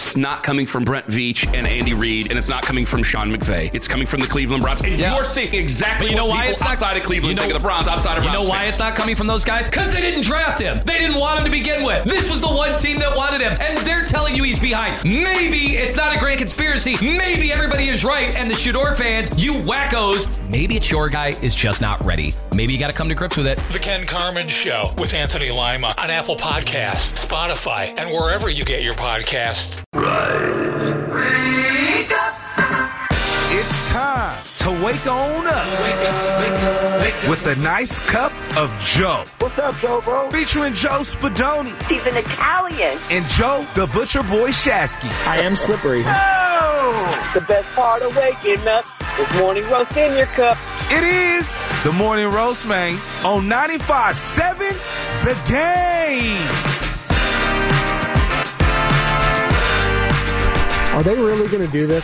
it's not coming from Brent Veach and Andy Reid, and it's not coming from Sean McVay. It's coming from the Cleveland Browns. And you're seeing exactly what people outside of Cleveland think of the Browns, outside of Browns. You know why it's not coming from those guys? Because they didn't draft him. They didn't want him to begin with. This was the one team that wanted him, and they're telling you he's behind. Maybe it's not a grand conspiracy. Maybe everybody is right, and the Shador fans, you wackos, maybe it's your guy is just not ready. Maybe you got to come to grips with it. The Ken Carman Show with Anthony Lima on Apple Podcasts, Spotify, and wherever you get your podcasts. Rise. Wake up. It's time to wake on up. Wake up. With a nice cup of Joe. What's up, Joe, bro? Featuring Joe Spadoni. He's an Italian. And Joe, the Butcher Boy Shasky. I am slippery. Oh! The best part of waking up is morning roast in your cup. It is the Morning Roast, man, on 95.7 The Game. Are they really going to do this?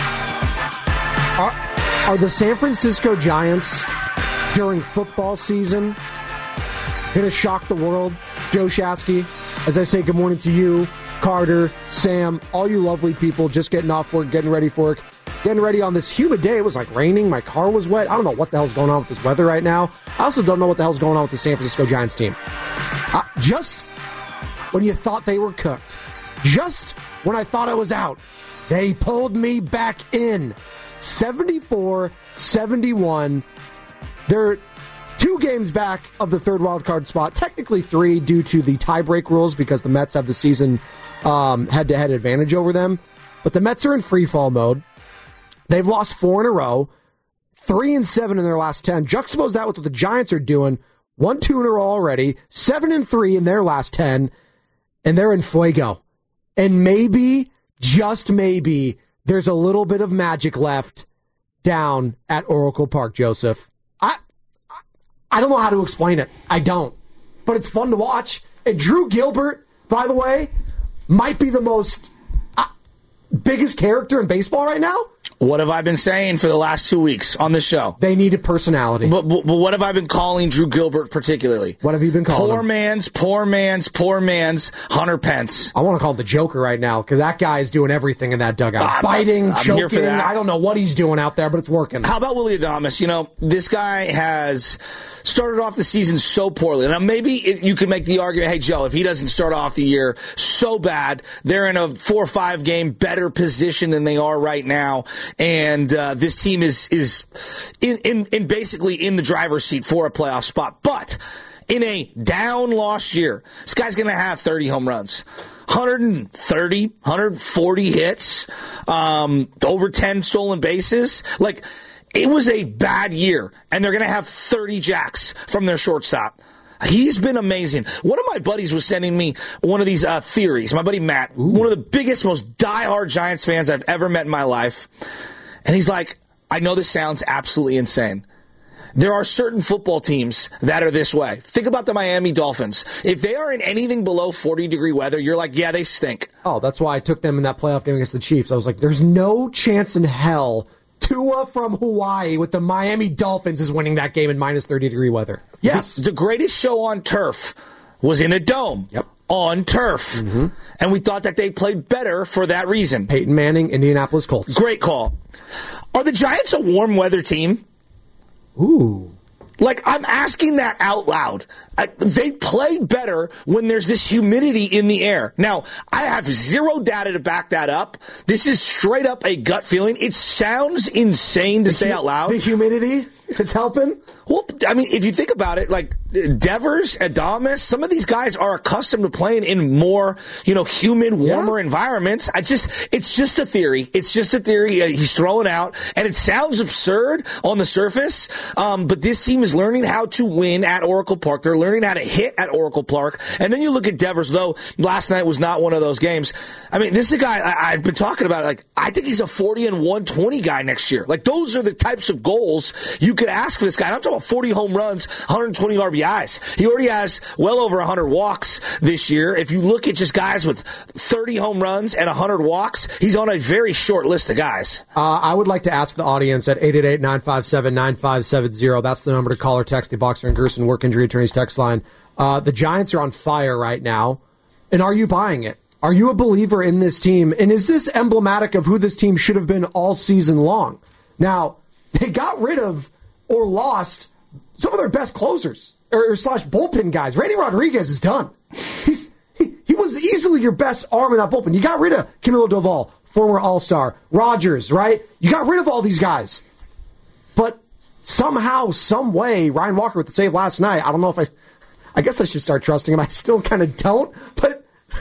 Are the San Francisco Giants during football season going to shock the world? Joe Shasky, as I say good morning to you, Carter, Sam, all you lovely people just getting off work, getting ready for work, getting ready on this humid day. It was like raining. My car was wet. I don't know what the hell's going on with this weather right now. I also don't know what the hell's going on with the San Francisco Giants team. Just when you thought they were cooked, just when I thought I was out, they pulled me back in. 74-71. They're 2 games back of the third wild card spot. Technically 3 due to the tiebreak rules because the Mets have the season head-to-head advantage over them. But the Mets are in free-fall mode. They've lost 4 in a row. 3-7 in their last 10. Juxtapose that with what the Giants are doing. 1-2 in a row already. 7-3 in their last 10. And they're in fuego. And maybe, just maybe, there's a little bit of magic left down at Oracle Park, Joseph. I don't know how to explain it. I don't. But it's fun to watch. And Drew Gilbert, by the way, might be the most biggest character in baseball right now. What have I been saying for the last 2 weeks on this show? They need a personality. But what have I been calling Drew Gilbert particularly? What have you been calling poor man's Hunter Pence. I want to call him the Joker right now because that guy is doing everything in that dugout. Biting, choking. Here for that. I don't know what he's doing out there, but it's working. How about Willy Adames? You know, this guy has started off the season so poorly. Now, maybe you could make the argument, hey, Joe, if he doesn't start off the year so bad, they're in a 4 or 5 game better position than they are right now. And this team is in basically in the driver's seat for a playoff spot. But in a down lost year, this guy's going to have 30 home runs. 130, 140 hits, over 10 stolen bases. Like, it was a bad year, and they're going to have 30 jacks from their shortstop. He's been amazing. One of my buddies was sending me one of these theories. My buddy Matt, one of the biggest, most diehard Giants fans I've ever met in my life. And he's like, I know this sounds absolutely insane. There are certain football teams that are this way. Think about the Miami Dolphins. If they are in anything below 40-degree weather, you're like, yeah, they stink. Oh, that's why I took them in that playoff game against the Chiefs. I was like, there's no chance in hell Tua from Hawaii with the Miami Dolphins is winning that game in minus 30-degree weather. Yes. The greatest show on turf was in a dome. Yep. On turf. Mm-hmm. And we thought that they played better for that reason. Peyton Manning, Indianapolis Colts. Great call. Are the Giants a warm weather team? Ooh. Like, I'm asking that out loud. They play better when there's this humidity in the air. Now, I have zero data to back that up. This is straight up a gut feeling. It sounds insane to say out loud. The humidity? It's helping? Well, I mean, if you think about it, like Devers, Adames, some of these guys are accustomed to playing in more, humid, warmer environments. It's just a theory. It's just a theory he's throwing out, and it sounds absurd on the surface. But this team is learning how to win at Oracle Park. They're learning how to hit at Oracle Park. And then you look at Devers, though last night was not one of those games. I mean, this is a guy I've been talking about. Like, I think he's a 40 and 120 guy next year. Like, those are the types of goals you could ask for this guy. I'm talking about 40 home runs, 120 RBIs. He already has well over 100 walks this year. If you look at just guys with 30 home runs and 100 walks, he's on a very short list of guys. I would like to ask the audience at 888-957-9570. That's the number to call or text the Boxer and Gerson Work Injury Attorneys text line. The Giants are on fire right now. And are you buying it? Are you a believer in this team? And is this emblematic of who this team should have been all season long? Now, they got rid of or lost some of their best closers or slash bullpen guys. Randy Rodriguez is done. He was easily your best arm in that bullpen. You got rid of Camilo Doval, former All-Star, Rogers, right? You got rid of all these guys. But somehow, some way, Ryan Walker with the save last night, I don't know if I guess I should start trusting him. I still kind of don't, but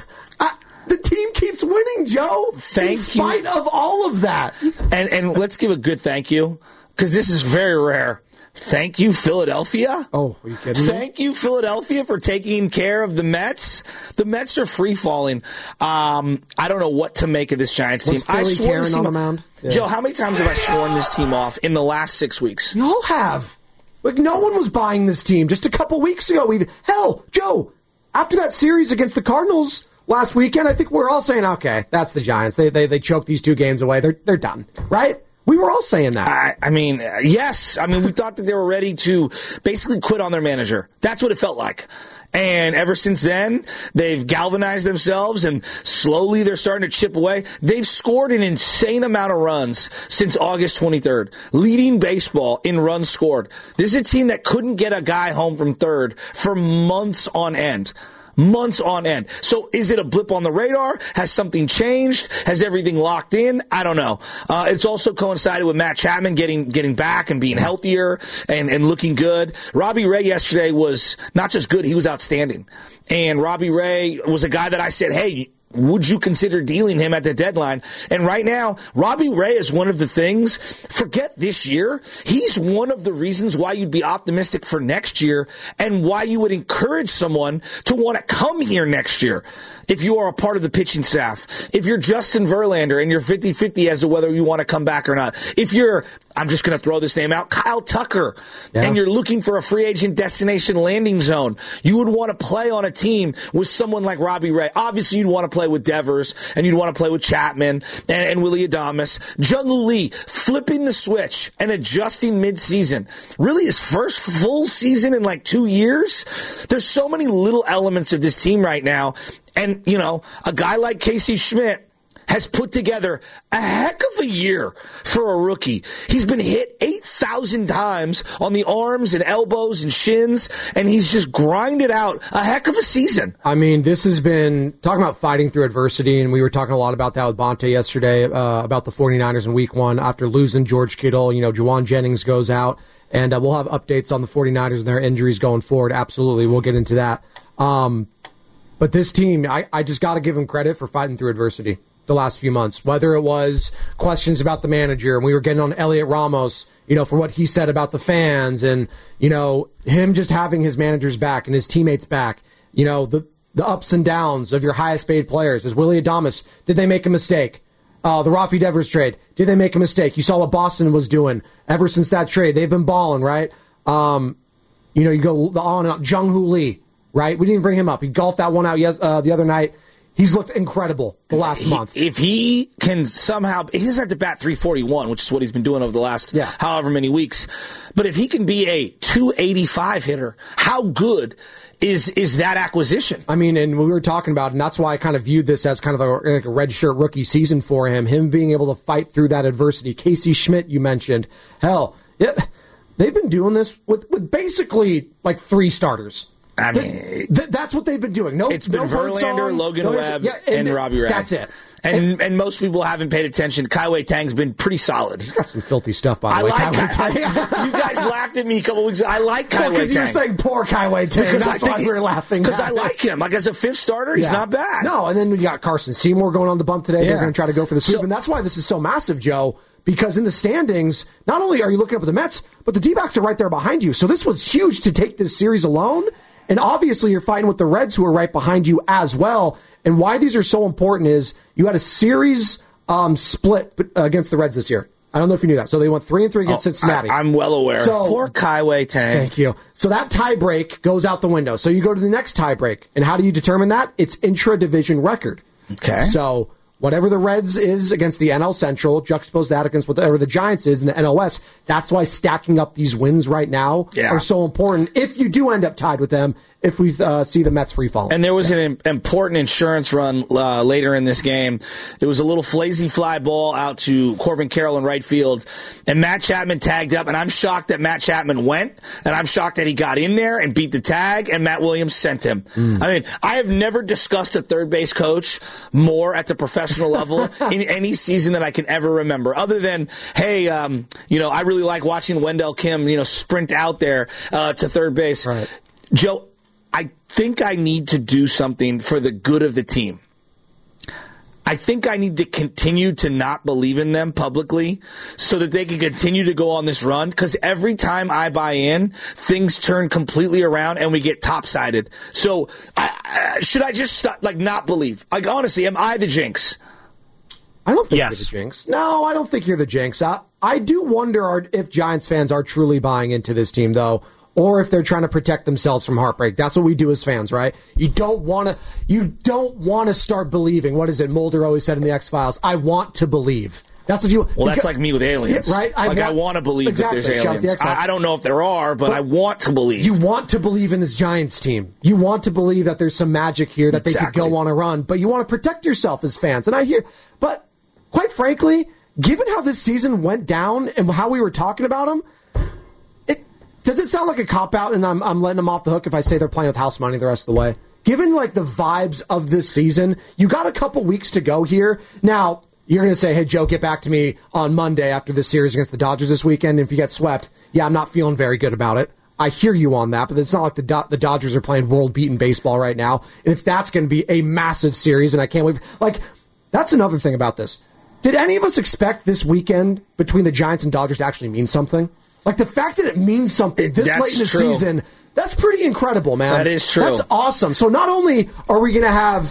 the team keeps winning, Joe. In spite of all of that. And let's give a good thank you, because this is very rare. Thank you, Philadelphia. Oh, are you kidding me? Thank you, Philadelphia, for taking care of the Mets. The Mets are free-falling. I don't know what to make of this Giants team. I swore Karen on the mound? Yeah. Joe, how many times have I sworn this team off in the last 6 weeks? You all have. Like, no one was buying this team just a couple weeks ago. Hell, Joe, after that series against the Cardinals last weekend, I think we're all saying, okay, that's the Giants. They choked these 2 games away. They're done, right? We were all saying that. I mean, yes. I mean, we thought that they were ready to basically quit on their manager. That's what it felt like. And ever since then, they've galvanized themselves, and slowly they're starting to chip away. They've scored an insane amount of runs since August 23rd, leading baseball in runs scored. This is a team that couldn't get a guy home from third for months on end. Months on end. So is it a blip on the radar? Has something changed? Has everything locked in? I don't know. It's also coincided with Matt Chapman getting back and being healthier and looking good. Robbie Ray yesterday was not just good, he was outstanding. And Robbie Ray was a guy that I said, hey, would you consider dealing him at the deadline? And right now, Robbie Ray is one of the things, forget this year, he's one of the reasons why you'd be optimistic for next year and why you would encourage someone to want to come here next year. If you are a part of the pitching staff, if you're Justin Verlander and you're 50-50 as to whether you want to come back or not, if you're, I'm just going to throw this name out, Kyle Tucker, and you're looking for a free agent destination landing zone, you would want to play on a team with someone like Robbie Ray. Obviously, you'd want to play with Devers, and you'd want to play with Chapman and Willie Adames. Jung-Hoo Lee flipping the switch and adjusting midseason. Really his first full season in like 2 years. There's so many little elements of this team right now. And, you know, a guy like Casey Schmidt has put together a heck of a year for a rookie. He's been hit 8,000 times on the arms and elbows and shins, and he's just grinded out a heck of a season. I mean, this has been talking about fighting through adversity, and we were talking a lot about that with Bonte yesterday, about the 49ers in week 1 after losing George Kittle. You know, Juwan Jennings goes out, and we'll have updates on the 49ers and their injuries going forward. Absolutely, we'll get into that. But this team, I just got to give them credit for fighting through adversity the last few months, whether it was questions about the manager, and we were getting on Elliot Ramos, you know, for what he said about the fans, and, you know, him just having his managers back and his teammates back, you know, the ups and downs of your highest paid players. As Willie Adames, did they make a mistake? The Rafi Devers trade, did they make a mistake? You saw what Boston was doing ever since that trade. They've been balling, right? You know, you go on and on. Jung-Hoo Lee, right? We didn't bring him up. He golfed that one out the other night. He's looked incredible the last month. If he can somehow, he doesn't have to bat 341, which is what he's been doing over the last however many weeks. But if he can be a 285 hitter, how good is that acquisition? I mean, and we were talking about, and that's why I kind of viewed this as kind of like a redshirt rookie season for him being able to fight through that adversity. Casey Schmidt, you mentioned. Hell, they've been doing this with basically like 3 starters. I mean, that's what they've been doing. It's been Verlander, Logan Webb, and Robbie Ray. That's it. And most people haven't paid attention. Kai-Wei Tang's been pretty solid. He's got some filthy stuff, by the way. You guys laughed at me a couple weeks ago. I like Kai-Wei Tang. Because you were saying poor Kai-Wei Tang. That's why we were laughing. Because I like him. Like, as a 5th starter, he's not bad. No, and then we got Carson Seymour going on the bump today. They're going to try to go for the sweep. And that's why this is so massive, Joe. Because in the standings, not only are you looking up at the Mets, but the D-backs are right there behind you. So this was huge to take this series alone. And obviously you're fighting with the Reds, who are right behind you as well. And why these are so important is you had a series split against the Reds this year. I don't know if you knew that. So they went 3-3 against Cincinnati. I'm well aware. So, poor Kai-Wei Tang. Thank you. So that tie break goes out the window. So you go to the next tie break. And how do you determine that? It's intra-division record. Okay. So Whatever the Reds is against the NL Central, juxtapose that against whatever the Giants is in the NL West. That's why stacking up these wins right now are so important if you do end up tied with them, if we see the Mets free falling. And there was an important insurance run later in this game. It was a little flazy fly ball out to Corbin Carroll in right field, and Matt Chapman tagged up, and I'm shocked that Matt Chapman went, and I'm shocked that he got in there and beat the tag, and Matt Williams sent him. I mean, I have never discussed a third base coach more at the professional level in any season that I can ever remember, other than, hey, I really like watching Wendell Kim, sprint out there to third base. Right. Joe, I think I need to do something for the good of the team. I think I need to continue to not believe in them publicly so that they can continue to go on this run, because every time I buy in, things turn completely around and we get top-sided. So should I just not believe? Like, honestly, am I the jinx? I don't think you're the jinx. No, I don't think you're the jinx. I do wonder if Giants fans are truly buying into this team, though, or if they're trying to protect themselves from heartbreak. That's what we do as fans, right? You don't want to start believing. What is it? Mulder always said in the X-Files, I want to believe. That's what you. Well, that's like me with aliens, right? I want to believe that there's aliens. I don't know if there are, but I want to believe. You want to believe in this Giants team. You want to believe that there's some magic here, that they could go on a run, but you want to protect yourself as fans. But quite frankly, given how this season went down and how we were talking about them, does it sound like a cop-out, and I'm letting them off the hook if I say they're playing with house money the rest of the way? Given, the vibes of this season, you got a couple weeks to go here. Now, you're going to say, hey, Joe, get back to me on Monday after this series against the Dodgers this weekend. If you get swept, I'm not feeling very good about it. I hear you on that, but it's not like the Dodgers are playing world-beaten baseball right now. And if that's going to be a massive series, and I can't wait. That's another thing about this. Did any of us expect this weekend between the Giants and Dodgers to actually mean something? The fact that it means something this late in the season, that's pretty incredible, man. That is true. That's awesome. So not only are we going to have,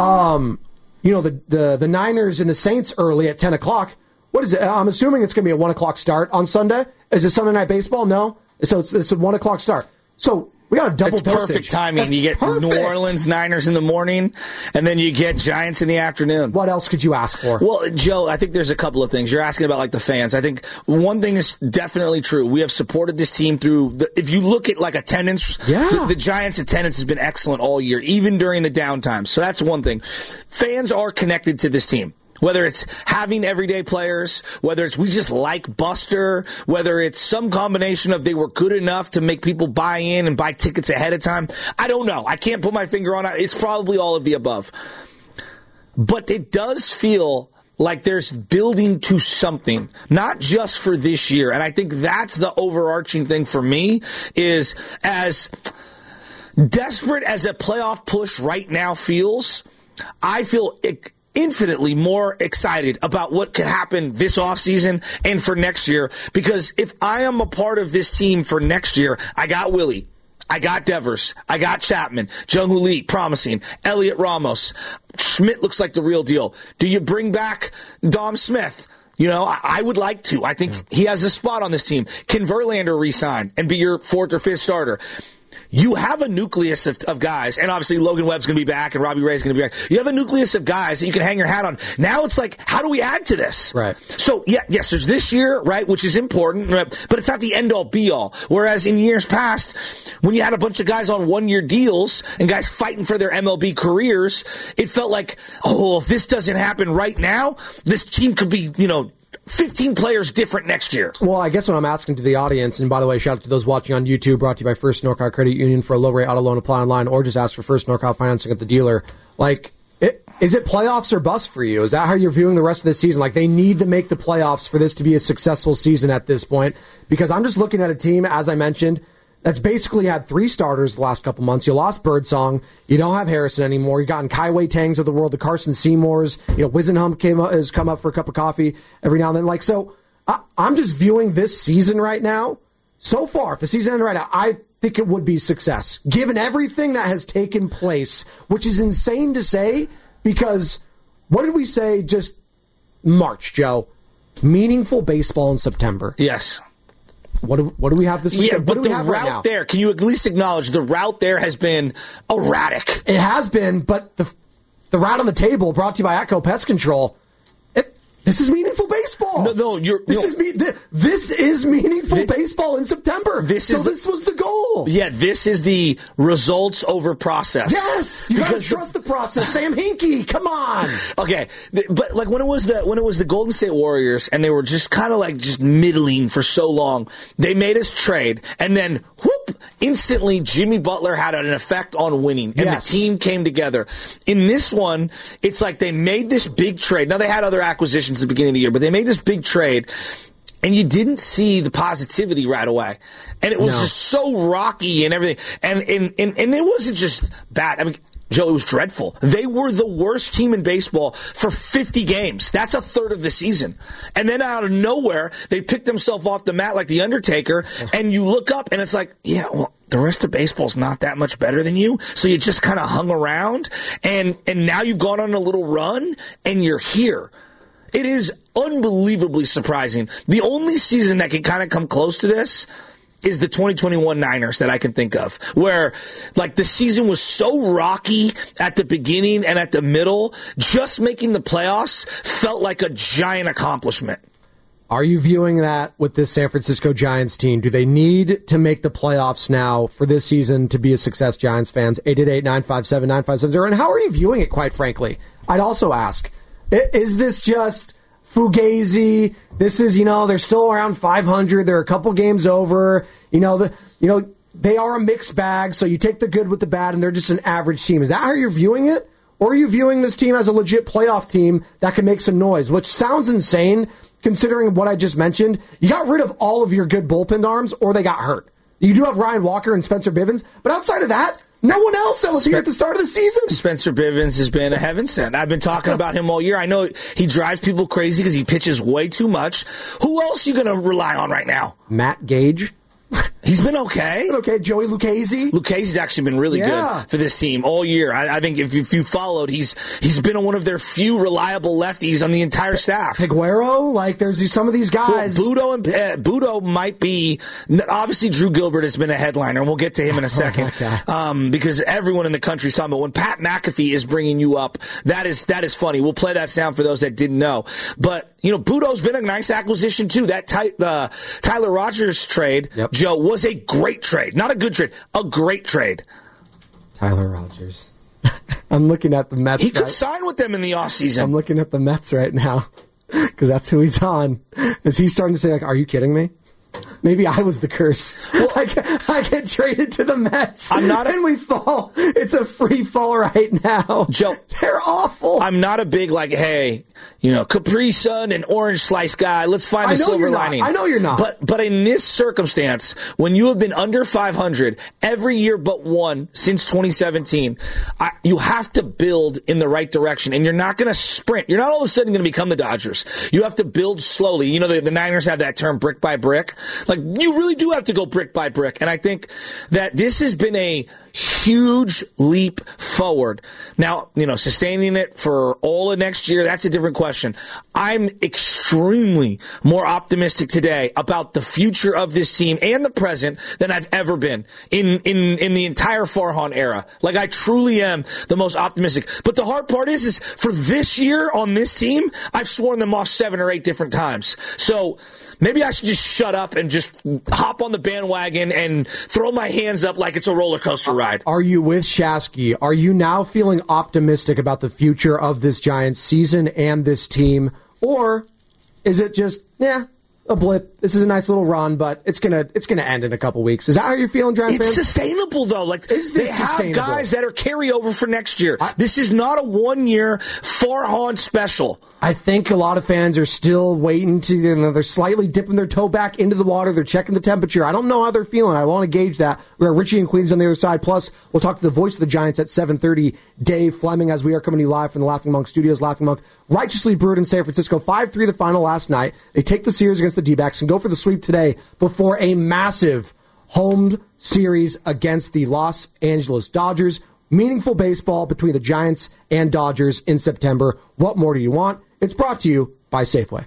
the Niners and the Saints early at 10 o'clock, what is it? I'm assuming it's going to be a 1 o'clock start on Sunday. Is it Sunday Night Baseball? No. So it's a 1 o'clock start. So we got a double dosage. It's perfect timing. You get New Orleans Niners in the morning, and then you get Giants in the afternoon. What else could you ask for? Well, Joe, I think there's a couple of things. You're asking about the fans. I think one thing is definitely true. We have supported this team through if you look at attendance, the Giants' attendance has been excellent all year, even during the downtime. So that's one thing. Fans are connected to this team. Whether it's having everyday players, whether it's we just like Buster, whether it's some combination of they were good enough to make people buy in and buy tickets ahead of time. I don't know. I can't put my finger on it. It's probably all of the above. But it does feel like there's building to something, not just for this year. And I think that's the overarching thing for me is as desperate as a playoff push right now feels, I feel infinitely more excited about what could happen this offseason and for next year, because if I am a part of this team for next year, I got Willie, I got Devers, I got Chapman, Jung-Hoo Lee, promising, Elliot Ramos, Schmidt looks like the real deal. Do you bring back Dom Smith? I would like to. I think he has a spot on this team. Can Verlander resign and be your fourth or fifth starter? You have a nucleus of guys, and obviously Logan Webb's going to be back and Robbie Ray's going to be back. You have a nucleus of guys that you can hang your hat on. Now it's how do we add to this? Right. So, yes, there's this year, right, which is important, but it's not the end-all, be-all. Whereas in years past, when you had a bunch of guys on one-year deals and guys fighting for their MLB careers, it felt like, if this doesn't happen right now, this team could be, 15 players different next year. Well, I guess what I'm asking to the audience, and by the way, shout out to those watching on YouTube, brought to you by First NorCal Credit Union for a low-rate auto loan, apply online, or just ask for First NorCal financing at the dealer. Is it playoffs or bust for you? Is that how you're viewing the rest of this season? They need to make the playoffs for this to be a successful season at this point, because I'm just looking at a team, as I mentioned, that's basically had 3 starters the last couple months. You lost Birdsong. You don't have Harrison anymore. You've gotten Kaiwei Tangs of the world, the Carson Seymours. Wisenhum has come up for a cup of coffee every now and then. So I'm just viewing this season right now. So far, if the season ended right now, I think it would be success, given everything that has taken place, which is insane to say, because what did we say just March, Joe? Meaningful baseball in September. Yes. What do we have this week? Yeah, but the route there, can you at least acknowledge the route there has been erratic? It has been, but the rat on the table, brought to you by Atco Pest Control. This is meaningful baseball. This is meaningful baseball in September. This was the goal. Yeah, this is the results over process. Yes, you gotta trust the process. Sam Hinkie, come on. Okay, but like when it was the Golden State Warriors and they were just kind of like just middling for so long, they made us trade, and then whoop, instantly Jimmy Butler had an effect on winning, and the team came together. In this one, it's like they made this big trade. Now they had other acquisitions at the beginning of the year, but they made this big trade, and you didn't see the positivity right away. And it was just so rocky and everything. And it wasn't just bad. I mean, Joe, it was dreadful. They were the worst team in baseball for 50 games. That's a third of the season. And then out of nowhere, they picked themselves off the mat like The Undertaker, and you look up, and it's like, yeah, well, the rest of baseball's not that much better than you, so you just kind of hung around, and now you've gone on a little run, and you're here. It is unbelievably surprising. The only season that can kind of come close to this is the 2021 Niners that I can think of, where like the season was so rocky at the beginning and at the middle, just making the playoffs felt like a giant accomplishment. Are you viewing that with this San Francisco Giants team? Do they need to make the playoffs now for this season to be a success, Giants fans? 888-957-9570. And how are you viewing it, quite frankly? I'd also ask, is this just fugazi? This is, they're still around 500. They're a couple games over. They are a mixed bag, so you take the good with the bad, and they're just an average team. Is that how you're viewing it? Or are you viewing this team as a legit playoff team that can make some noise, which sounds insane considering what I just mentioned? You got rid of all of your good bullpen arms, or they got hurt. You do have Ryan Walker and Spencer Bivens, but outside of that, no one else that was here at the start of the season. Spencer Bivens has been a heaven sent. I've been talking about him all year. I know he drives people crazy because he pitches way too much. Who else are you going to rely on right now? Matt Gage. He's been okay. Okay, Joey Lucchesi. Lucchese's actually been really good for this team all year. I think if you followed, he's been one of their few reliable lefties on the entire staff. Higuero, there's some of these guys. Well, Budo might be. Obviously, Drew Gilbert has been a headliner, and we'll get to him in a second. Because everyone in the country is talking about when Pat McAfee is bringing you up. That is funny. We'll play that sound for those that didn't know. But Budo's been a nice acquisition too. That Tyler Rogers trade, Joe, was a great trade. Not a good trade, a great trade. Tyler Rogers. I'm looking at the Mets. He could sign with them in the offseason. I'm looking at the Mets right now because that's who he's on. Is he starting to say, are you kidding me? Maybe I was the curse. Well, I get traded to the Mets, and we fall. It's a free fall right now. Joe, they're awful. I'm not a big Capri Sun and orange slice guy. Let's find the silver lining. I know you're not. But in this circumstance, when you have been under 500 every year but one since 2017, you have to build in the right direction, and you're not going to sprint. You're not all of a sudden going to become the Dodgers. You have to build slowly. The Niners have that term, brick by brick. You really do have to go brick by brick. And I think that this has been a huge leap forward. Now, sustaining it for all of next year, that's a different question. I'm extremely more optimistic today about the future of this team and the present than I've ever been in the entire Farhan era. I truly am the most optimistic. But the hard part is for this year on this team, I've sworn them off 7 or 8 different times. So maybe I should just shut up and just hop on the bandwagon and throw my hands up like it's a roller coaster ride. Are you with Shasky? Are you now feeling optimistic about the future of this Giants season and this team? Or is it just, a blip? This is a nice little run, but it's gonna end in a couple weeks. Is that how you're feeling, Giants fans? It's sustainable, though. They have guys that are carryover for next year. This is not a one-year Farhan special. I think a lot of fans are still waiting they're slightly dipping their toe back into the water. They're checking the temperature. I don't know how they're feeling. I want to gauge that. We got Richie and Queens on the other side. Plus, we'll talk to the voice of the Giants at 7:30, Dave Fleming, as we are coming to you live from the Laughing Monk Studios. Laughing Monk righteously brewed in San Francisco. 5-3 the final last night. They take the series against the D-backs and go for the sweep today before a massive home series against the Los Angeles Dodgers. Meaningful baseball between the Giants and Dodgers in September. What more do you want? It's brought to you by Safeway.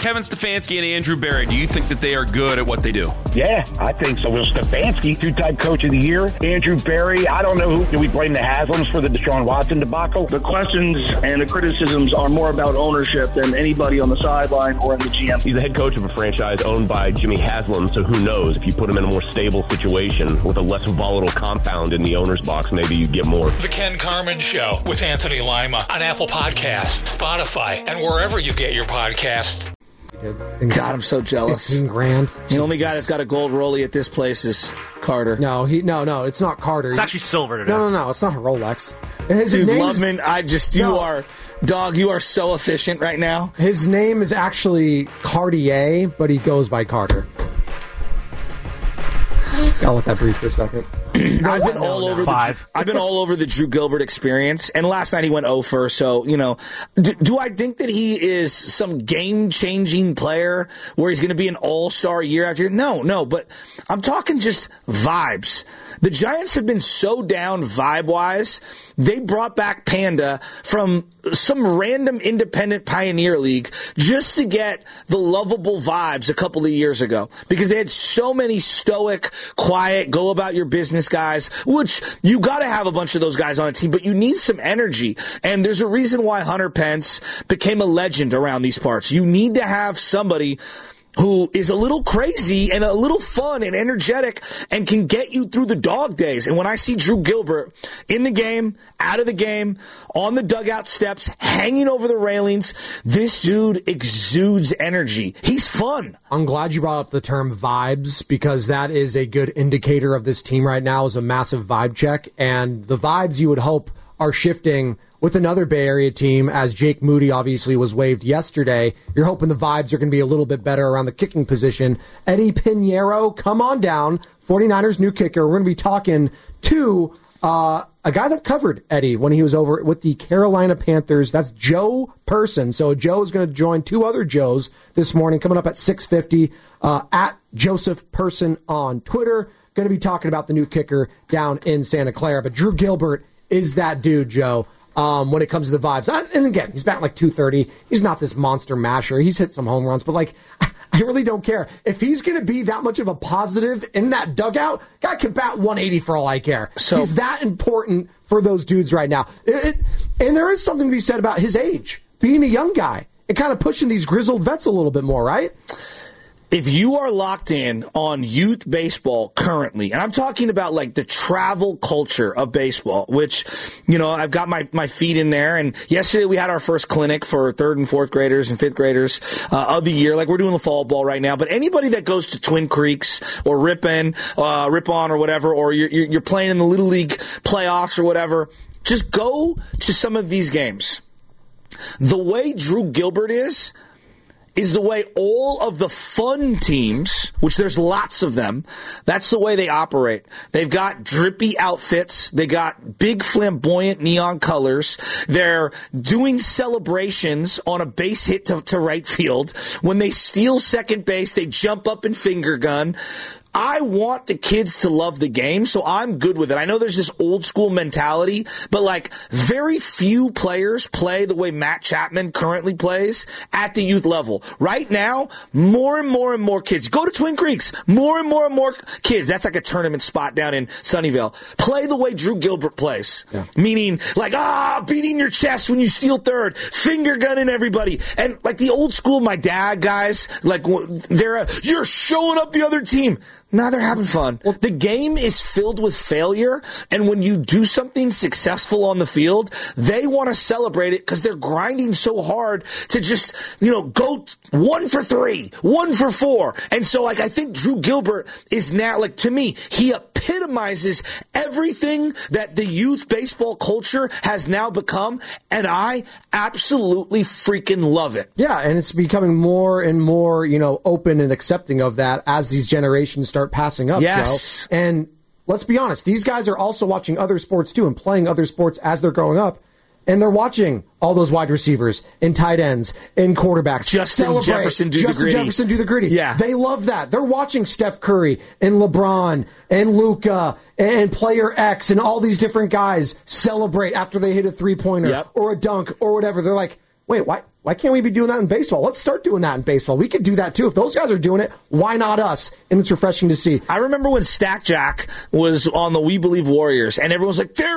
Kevin Stefanski and Andrew Berry, do you think that they are good at what they do? Yeah, I think so. Will Stefanski, two-time coach of the year. Andrew Berry, I don't know who. Do we blame the Haslams for the Deshaun Watson debacle? The questions and the criticisms are more about ownership than anybody on the sideline or in the GM. He's the head coach of a franchise owned by Jimmy Haslam, so who knows? If you put him in a more stable situation with a less volatile compound in the owner's box, maybe you get more. The Ken Carman Show with Anthony Lima on Apple Podcasts, Spotify, and wherever you get your podcasts. God, I'm so jealous. 15 grand. The only guy that's got a gold rollie at this place is Carter. No, it's not Carter. It's actually silver today. No, it's not a Rolex. Dude, Loveman, you are so efficient right now. His name is actually Cartier, but he goes by Carter. I'll let that breathe for a second. I've been all over the Drew Gilbert experience, and last night he went 0 for. So, do I think that he is some game-changing player where he's going to be an all-star year after year? No, but I'm talking just vibes. The Giants have been so down vibe-wise, they brought back Panda from some random independent pioneer league just to get the lovable vibes a couple of years ago because they had so many stoic, quiet, go about your business guys, which you got to have a bunch of those guys on a team, but you need some energy. And there's a reason why Hunter Pence became a legend around these parts. You need to have somebody who is a little crazy and a little fun and energetic and can get you through the dog days. And when I see Drew Gilbert in the game, out of the game, on the dugout steps, hanging over the railings, this dude exudes energy. He's fun. I'm glad you brought up the term vibes because that is a good indicator of this team right now is a massive vibe check. And the vibes you would hope are shifting with another Bay Area team, as Jake Moody obviously was waived yesterday. You're hoping the vibes are going to be a little bit better around the kicking position. Eddie Pinheiro, come on down. 49ers new kicker. We're going to be talking to a guy that covered Eddie when he was over with the Carolina Panthers. That's Joe Person. So Joe is going to join two other Joes this morning, coming up at 6:50 at Joseph Person on Twitter. Going to be talking about the new kicker down in Santa Clara. But Drew Gilbert is that dude, Joe. When it comes to the vibes. And again, he's batting like 230. He's not this monster masher. He's hit some home runs, but I really don't care. If he's going to be that much of a positive in that dugout, guy can bat 180 for all I care. So he's that important for those dudes right now. And there is something to be said about his age, being a young guy, and kind of pushing these grizzled vets a little bit more, right? If you are locked in on youth baseball currently, and I'm talking about like the travel culture of baseball, which, I've got my feet in there. And yesterday we had our first clinic for 3rd and 4th graders and 5th graders of the year. Like we're doing the fall ball right now. But anybody that goes to Twin Creeks or Ripon or whatever, or you're playing in the Little League playoffs or whatever, just go to some of these games. The way Drew Gilbert is the way all of the fun teams, which there's lots of them, that's the way they operate. They've got drippy outfits. They got big flamboyant neon colors. They're doing celebrations on a base hit to right field. When they steal second base, they jump up and finger gun. I want the kids to love the game, so I'm good with it. I know there's this old school mentality, but very few players play the way Matt Chapman currently plays at the youth level. Right now, more and more and more kids. Go to Twin Creeks. More and more and more kids. That's like a tournament spot down in Sunnyvale. Play the way Drew Gilbert plays. Yeah. Meaning, beating your chest when you steal third, finger gunning everybody. And the old school, my dad guys, you're showing up the other team. Now they're having fun. Well, the game is filled with failure, and when you do something successful on the field, they want to celebrate it because they're grinding so hard to just, go 1 for 3, 1 for 4. And so, I think Drew Gilbert is now, to me, he epitomizes everything that the youth baseball culture has now become, and I absolutely freaking love it. Yeah, and it's becoming more and more, open and accepting of that as these generations start passing up. Yes. Joe. And let's be honest, these guys are also watching other sports too and playing other sports as they're growing up. And they're watching all those wide receivers and tight ends and quarterbacks. Justin Jefferson do the gritty. Yeah. They love that. They're watching Steph Curry and LeBron and Luka and Player X and all these different guys celebrate after they hit a 3-pointer or a dunk or whatever. They're like, wait, Why can't we be doing that in baseball? Let's start doing that in baseball. We could do that too. If those guys are doing it, why not us? And it's refreshing to see. I remember when Stack Jack was on the We Believe Warriors, and everyone was like, they're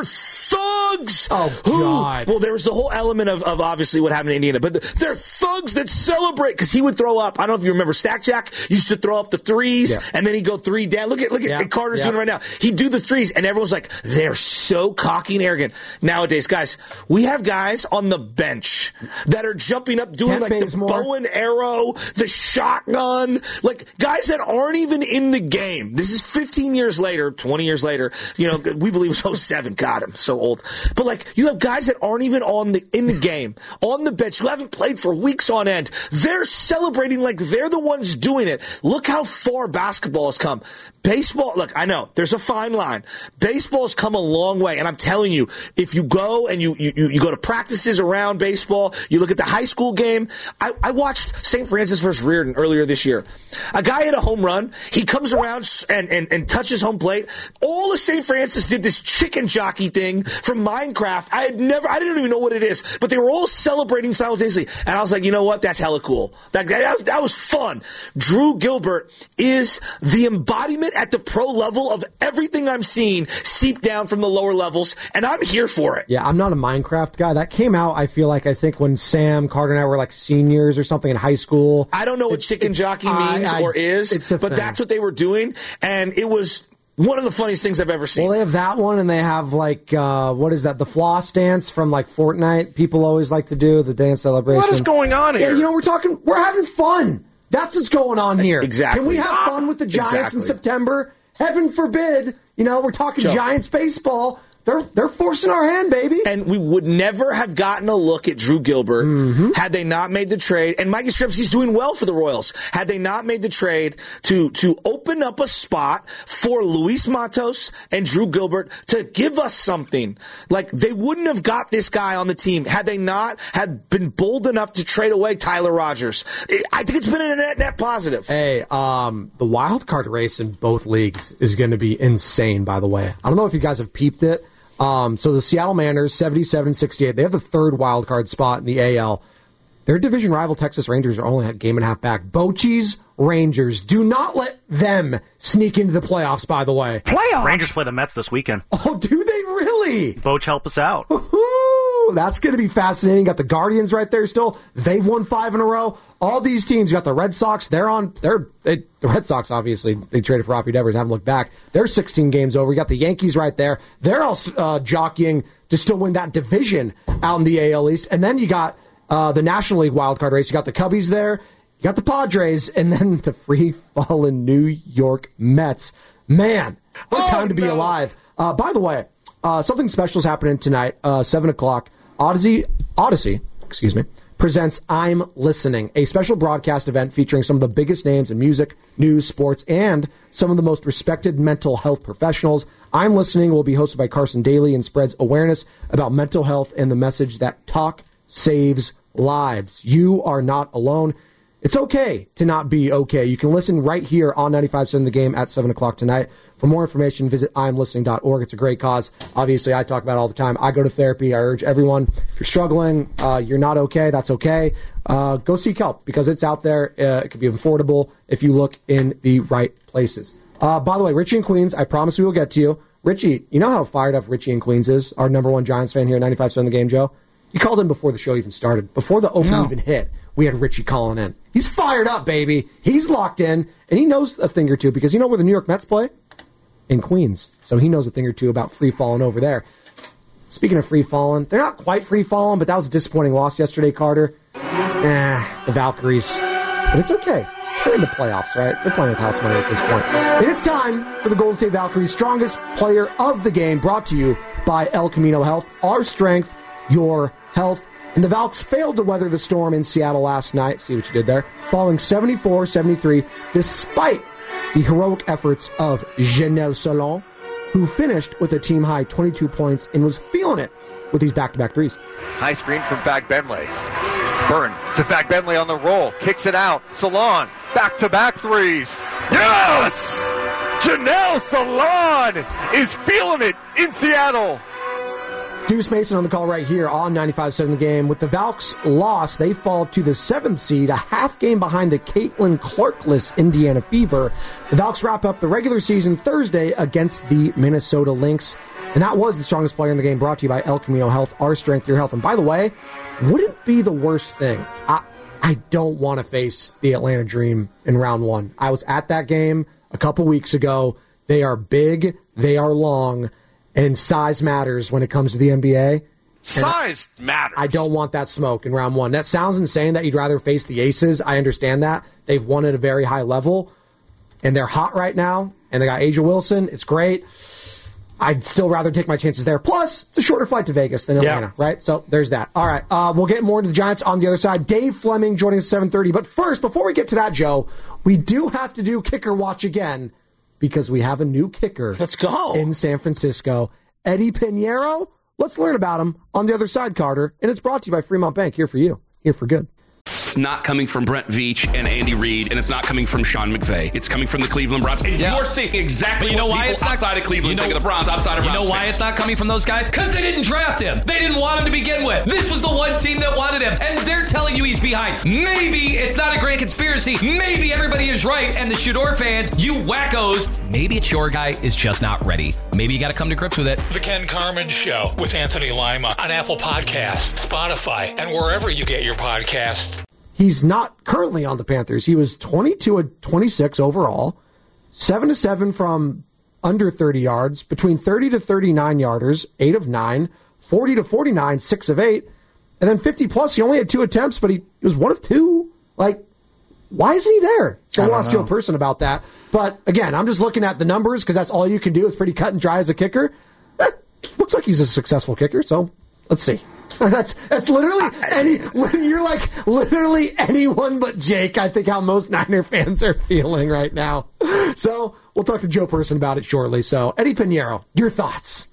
thugs! Oh, God. Well, there was the whole element of obviously what happened in Indiana, but they're thugs that celebrate, because he would throw up. I don't know if you remember, Stack Jack used to throw up the threes, and then he'd go three down. Look at Carter's doing it right now. He'd do the threes, and everyone's like, they're so cocky and arrogant. Nowadays, guys, we have guys on the bench that are jumping up, doing like the bow and arrow, the shotgun, like guys that aren't even in the game. This is 15 years later, 20 years later. You know, We Believe it was 07. God, I'm so old. But like, you have guys that aren't even in the game, on the bench, who haven't played for weeks on end. They're celebrating like they're the ones doing it. Look how far basketball has come. Baseball, look, I know there's a fine line. Baseball's come a long way, and I'm telling you, if you go and you go to practices around baseball, you look at the high school game. I watched St. Francis versus Reardon earlier this year. A guy hit a home run. He comes around and touches home plate. All of St. Francis did this chicken jockey thing from Minecraft. I didn't even know what it is, but they were all celebrating simultaneously. And I was like, you know what? That's hella cool. That was fun. Drew Gilbert is the embodiment at the pro level of everything I'm seeing seep down from the lower levels, and I'm here for it. Yeah, I'm not a Minecraft guy. That came out, I think when Sam, Carter, and I were like seniors or something in high school. I don't know what chicken jockey means or is, but that's what they were doing, and it was one of the funniest things I've ever seen. Well, they have that one, and they have like, what is that? The floss dance from like Fortnite. People always like to do the dance celebration. What is going on here? Yeah, we're having fun. That's what's going on here. Exactly. Can we have fun with the Giants in September? Heaven forbid. We're talking Giants baseball. They're forcing our hand, baby. And we would never have gotten a look at Drew Gilbert had they not made the trade. And Mike Yastrzemski's doing well for the Royals. Had they not made the trade to open up a spot for Luis Matos and Drew Gilbert to give us something. Like, they wouldn't have got this guy on the team had they not had been bold enough to trade away Tyler Rogers. I think it's been a net positive. Hey, the wild card race in both leagues is going to be insane, by the way. I don't know if you guys have peeped it. So the Seattle Mariners, 77-68. They have the third wild card spot in the AL. Their division rival Texas Rangers are only a game and a half back. Bochy's Rangers. Do not let them sneak into the playoffs, by the way. Playoffs? Rangers play the Mets this weekend. Oh, do they really? Boch, help us out. Woo-hoo! That's going to be fascinating. Got the Guardians right there still. They've won 5 in a row. All these teams, you got the Red Sox. The Red Sox, obviously, they traded for Rafi Devers. Haven't looked back. They're 16 games over. You got the Yankees right there. They're all jockeying to still win that division out in the AL East. And then you got the National League wildcard race. You got the Cubbies there. You got the Padres. And then the free-falling New York Mets. Man, what a time to be alive. By the way, something special is happening tonight, 7 o'clock. Odyssey, presents I'm Listening, a special broadcast event featuring some of the biggest names in music, news, sports, and some of the most respected mental health professionals. I'm Listening will be hosted by Carson Daly and spreads awareness about mental health and the message that talk saves lives. You are not alone. It's okay to not be okay. You can listen right here on 95.7 The Game at 7 o'clock tonight. For more information, visit imlistening.org. It's a great cause. Obviously, I talk about it all the time. I go to therapy. I urge everyone, if you're struggling, you're not okay, that's okay. Go seek help because it's out there. It can be affordable if you look in the right places. By the way, Richie in Queens, I promise we will get to you. Richie, you know how fired up Richie in Queens is? Our number one Giants fan here at 95.7 The Game, Joe? He called in before the show even started. Before the open even hit, we had Richie calling in. He's fired up, baby. He's locked in, and he knows a thing or two because you know where the New York Mets play? In Queens. So he knows a thing or two about free-falling over there. Speaking of free-falling, they're not quite free-falling, but that was a disappointing loss yesterday, Carter. The Valkyries. But it's okay. They're in the playoffs, right? They're playing with house money at this point. And it's time for the Golden State Valkyries' strongest player of the game, brought to you by El Camino Health. Our strength, your health. And the Valks failed to weather the storm in Seattle last night. See what you did there. Falling 74-73, despite the heroic efforts of Janelle Solon, who finished with a team-high 22 points and was feeling it with these back-to-back threes. High screen from Fag Benley. Byrne to Fag Benley on the roll. Kicks it out. Solon, back-to-back threes. Yes! Janelle Solon is feeling it in Seattle. Deuce Mason on the call right here on 95.7 The Game. With the Valks loss, they fall to the 7th seed, a half game behind the Caitlin Clark-less Indiana Fever. The Valks wrap up the regular season Thursday against the Minnesota Lynx. And that was the strongest player in the game, brought to you by El Camino Health, our strength, your health. And by the way, wouldn't be the worst thing. I don't want to face the Atlanta Dream in round one. I was at that game a couple weeks ago. They are big, they are long, and size matters when it comes to the NBA. Size matters. I don't want that smoke in round one. That sounds insane that you'd rather face the Aces. I understand that. They've won at a very high level, and they're hot right now, and they got A'ja Wilson. It's great. I'd still rather take my chances there. Plus, it's a shorter flight to Vegas than Atlanta, right? So there's that. All right, we'll get more into the Giants on the other side. Dave Fleming joining us at 7:30. But first, before we get to that, Joe, we do have to do Kicker Watch again because we have a new kicker. Let's go. In San Francisco. Eddie Pinheiro. Let's learn about him on the other side, Carter. And it's brought to you by Fremont Bank. Here for you. Here for good. It's not coming from Brent Veach and Andy Reid, and it's not coming from Sean McVay. It's coming from the Cleveland Browns. And you're seeing exactly what people outside of Cleveland think of the Browns, outside of Browns. You know why fans. it's not coming from those guys? Because they didn't draft him. They didn't want him to begin with. This was the one team that wanted him, and they're telling you he's behind. Maybe it's not a grand conspiracy. Maybe everybody is right, and the Shador fans, you wackos, maybe it's your guy is just not ready. Maybe you got to come to grips with it. The Ken Carman Show with Anthony Lima on Apple Podcasts, Spotify, and wherever you get your podcasts. He's not currently on the Panthers. He was 22 of 26 overall, 7 of 7 from under 30 yards, between 30 to 39 yarders, 8 of 9, 40 to 49, 6 of 8, and then 50 plus. He only had 2 attempts, but he was 1 of 2. Like, why isn't he there? So we'll ask Joe Person about that. But again, I'm just looking at the numbers because that's all you can do. It's pretty cut and dry as a kicker. Looks like he's a successful kicker. So let's see. That's literally you're like literally anyone but Jake. I think how most Niner fans are feeling right now. So we'll talk to Joe Person about it shortly. So Eddie Pinheiro, your thoughts?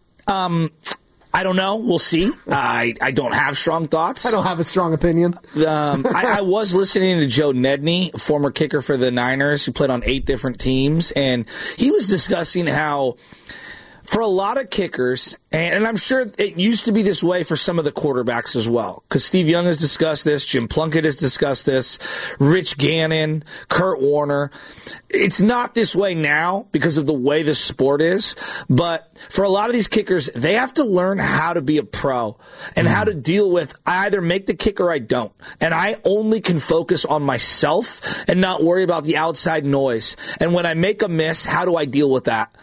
I don't know. We'll see. I don't have strong thoughts. I don't have a strong opinion. I was listening to Joe Nedney, former kicker for the Niners, who played on 8 different teams, and he was discussing how for a lot of kickers, and I'm sure it used to be this way for some of the quarterbacks as well, because Steve Young has discussed this, Jim Plunkett has discussed this, Rich Gannon, Kurt Warner. It's not this way now because of the way the sport is, but for a lot of these kickers, they have to learn how to be a pro and how to deal with, I either make the kick or I don't. And I only can focus on myself and not worry about the outside noise. And when I make a miss, how do I deal with that?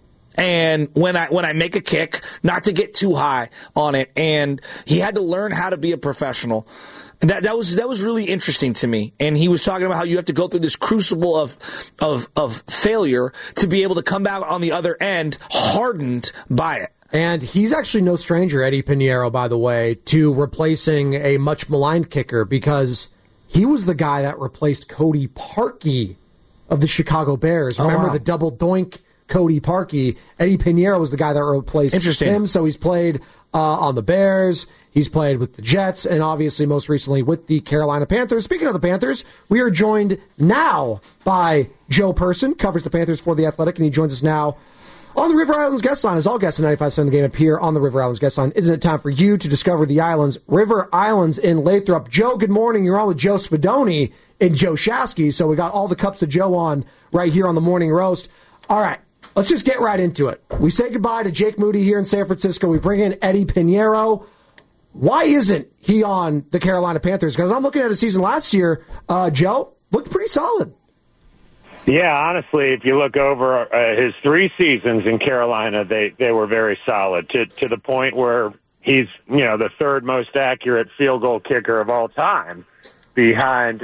And when I make a kick, not to get too high on it. And he had to learn how to be a professional. That was really interesting to me. And he was talking about how you have to go through this crucible of failure to be able to come back on the other end hardened by it. And he's actually no stranger, Eddie Pinheiro, by the way, to replacing a much maligned kicker, because he was the guy that replaced Cody Parkey of the Chicago Bears. Remember the double doink Cody Parkey? Eddie Pinheiro was the guy that replaced him. So he's played on the Bears, he's played with the Jets, and obviously most recently with the Carolina Panthers. Speaking of the Panthers, we are joined now by Joe Person, covers the Panthers for The Athletic, and he joins us now on the River Islands guest line. As all guests in 95.7 The Game appear on the River Islands guest line, isn't it time for you to discover the islands? River Islands in Lathrop. Joe, good morning. You're on with Joe Spadoni and Joe Shasky, so we got all the cups of Joe on right here on the Morning Roast. All right. Let's just get right into it. We say goodbye to Jake Moody here in San Francisco. We bring in Eddie Pinheiro. Why isn't he on the Carolina Panthers? Because I'm looking at his season last year, Joe, looked pretty solid. Yeah, honestly, if you look over his 3 seasons in Carolina, they were very solid to the point where he's, the 3rd most accurate field goal kicker of all time behind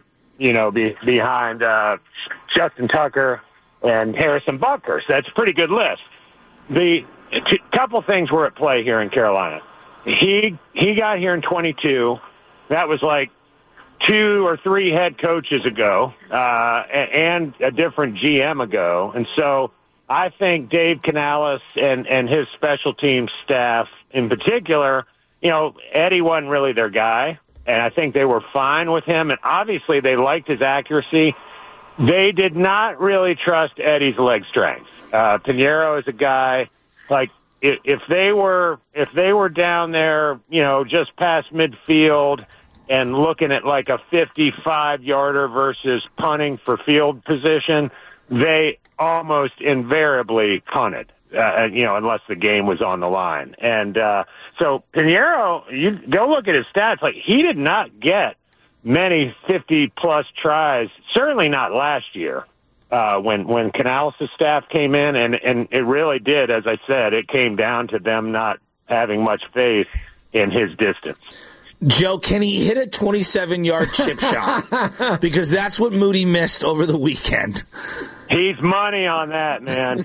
Justin Tucker and Harrison Butker. So that's a pretty good list. The couple things were at play here in Carolina. He got here in 22. That was like 2 or 3 head coaches ago, and a different GM ago. And so I think Dave Canales and his special team staff in particular, Eddie wasn't really their guy, and I think they were fine with him. And obviously they liked his accuracy. They did not really trust Eddie's leg strength. Pinheiro is a guy, like, if they were down there, just past midfield and looking at like a 55-yarder versus punting for field position, they almost invariably punted, unless the game was on the line. And so Pinheiro, you go look at his stats. Like, he did not get many 50-plus tries, certainly not last year. When Canales' staff came in, and it really did, as I said, it came down to them not having much faith in his distance. Joe, can he hit a 27-yard chip shot? Because that's what Moody missed over the weekend. He's money on that, man.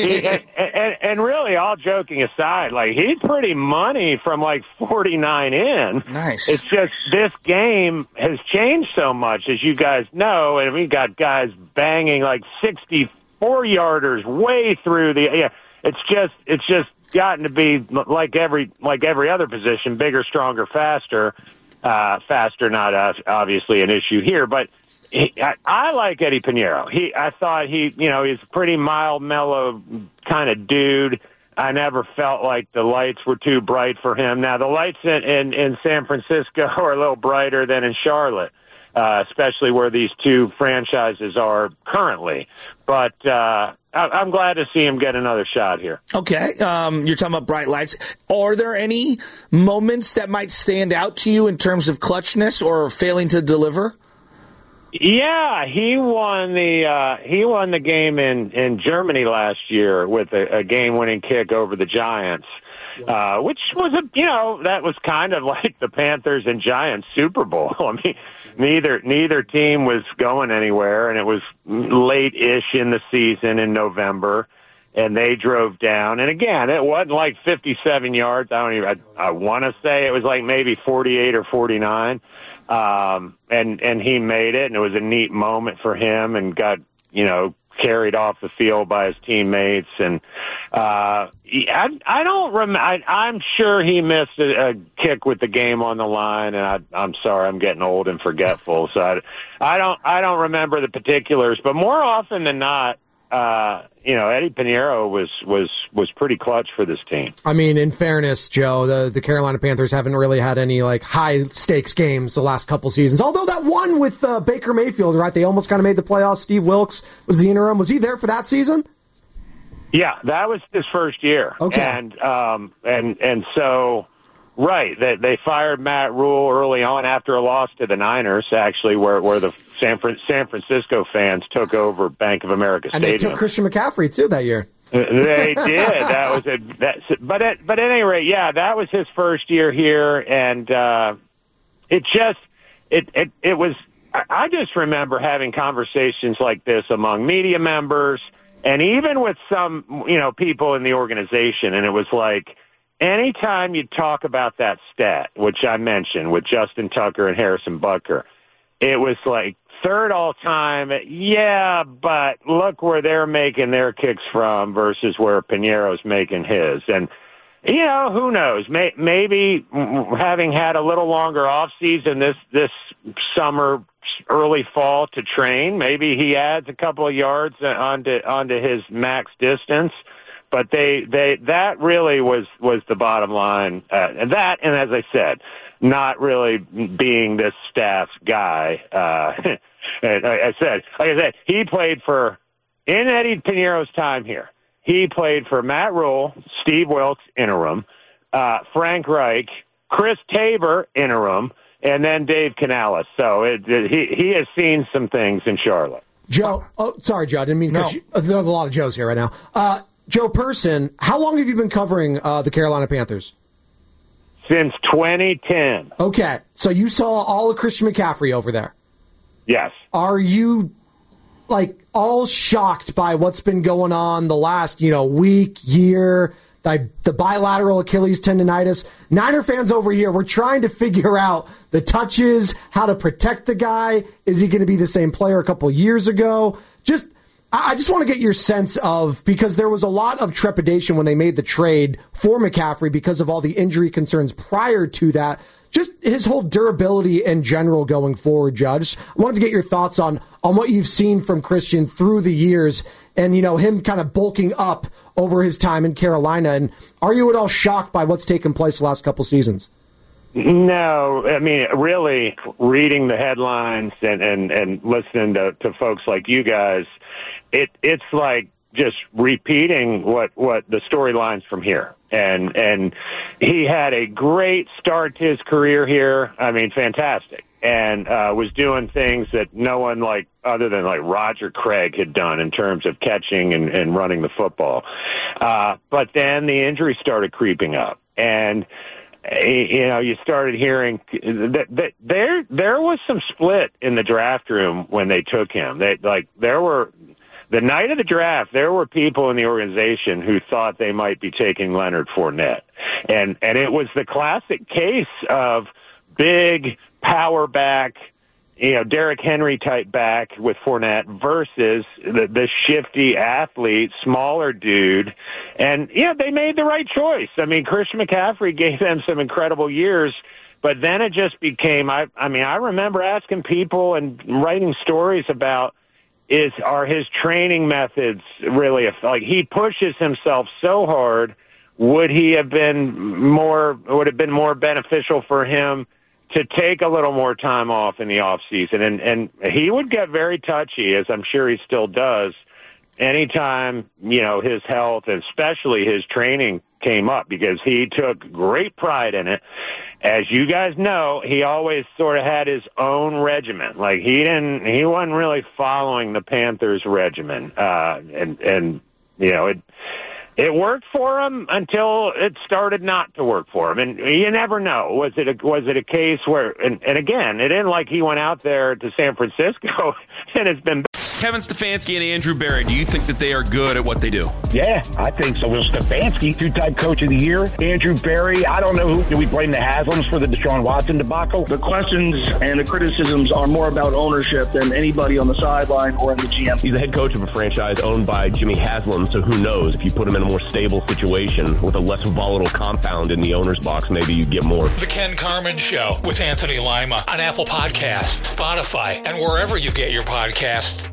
And really, all joking aside, like, he's pretty money from like 49 in. Nice. It's just this game has changed so much, as you guys know, and we got guys banging like 64-yarders way through the. Yeah, it's just gotten to be like every other position, bigger, stronger, faster. Faster, not obviously an issue here, but. I like Eddie Pinheiro. I thought he's a pretty mild, mellow kind of dude. I never felt like the lights were too bright for him. Now, the lights in San Francisco are a little brighter than in Charlotte, especially where these two franchises are currently. But I'm glad to see him get another shot here. Okay. You're talking about bright lights. Are there any moments that might stand out to you in terms of clutchness or failing to deliver? Yeah, he won the game in Germany last year with a game-winning kick over the Giants, which was that was kind of like the Panthers and Giants Super Bowl. I mean, neither team was going anywhere, and it was late-ish in the season in November, and they drove down. And again, it wasn't like 57 yards. I want to say it was like maybe 48 or 49. And he made it, and it was a neat moment for him, and got, carried off the field by his teammates. And, I don't remember, I'm sure he missed a kick with the game on the line, and I'm sorry, I'm getting old and forgetful. So I don't remember the particulars, but more often than not, Eddie Pinheiro was pretty clutch for this team. I mean, in fairness, Joe, the Carolina Panthers haven't really had any high stakes games the last couple seasons. Although that one with Baker Mayfield, right? They almost kind of made the playoffs. Steve Wilkes was the interim. Was he there for that season? Yeah, that was his first year. Okay, and so. Right, they fired Matt Rule early on after a loss to the Niners, actually, where the San Francisco fans took over Bank of America Stadium. And they took Christian McCaffrey too that year. They did. But at any rate, yeah, that was his first year here, and it was. I just remember having conversations like this among media members, and even with some people in the organization, and it was like. Anytime you talk about that stat, which I mentioned with Justin Tucker and Harrison Butker, it was like third all time. Yeah, but look where they're making their kicks from versus where Pinheiro's making his. And, who knows? Maybe having had a little longer off season this summer, early fall to train, maybe he adds a couple of yards onto his max distance. But that really was the bottom line. And as I said, not really being this staff's guy. Like I said, he played in Eddie Pinheiro's time here, he played for Matt Rule, Steve Wilkes, interim, Frank Reich, Chris Tabor, interim, and then Dave Canales. So he has seen some things in Charlotte. Joe, sorry, Joe, I didn't mean to cut you. There's a lot of Joes here right now. Joe Person, how long have you been covering the Carolina Panthers? Since 2010. Okay, so you saw all of Christian McCaffrey over there. Yes. Are you, all shocked by what's been going on the last, week, year, the bilateral Achilles tendonitis? Niner fans over here, we're trying to figure out the touches, how to protect the guy. Is he going to be the same player a couple years ago? I just want to get your sense of, because there was a lot of trepidation when they made the trade for McCaffrey because of all the injury concerns prior to that. just his whole durability in general going forward, Judge. I wanted to get your thoughts on what you've seen from Christian through the years and, him kind of bulking up over his time in Carolina. And are you at all shocked by what's taken place the last couple seasons? No, I mean, really reading the headlines and listening to folks like you guys, it's like just repeating what the storylines from here. And he had a great start to his career here. I mean, fantastic. And was doing things that no one other than Roger Craig had done in terms of catching and running the football. But then the injury started creeping up. And you started hearing that there was some split in the draft room when they took him. There were the night of the draft, there were people in the organization who thought they might be taking Leonard Fournette, and it was the classic case of big power back, Derrick Henry type back with Fournette versus the shifty athlete, smaller dude. And, they made the right choice. I mean, Christian McCaffrey gave them some incredible years, but then it just became, I remember asking people and writing stories about, are his training methods really, he pushes himself so hard, would it have been more beneficial for him to take a little more time off in the off season? And he would get very touchy, as I'm sure he still does, anytime, his health, and especially his training came up, because he took great pride in it. As you guys know, he always sort of had his own regimen. He wasn't really following the Panthers' regimen. It worked for him until it started not to work for him. And you never know. Was it a case where, and again, it isn't he went out there to San Francisco and it's been. Kevin Stefanski and Andrew Berry, do you think that they are good at what they do? Yeah, I think so. Will Stefanski, two-time coach of the year. Andrew Berry, I don't know do we blame the Haslams for the Deshaun Watson debacle? The questions and the criticisms are more about ownership than anybody on the sideline or in the GM. He's the head coach of a franchise owned by Jimmy Haslam, so who knows? If you put him in a more stable situation with a less volatile compound in the owner's box, maybe you get more. The Ken Carman Show with Anthony Lima on Apple Podcasts, Spotify, and wherever you get your podcasts.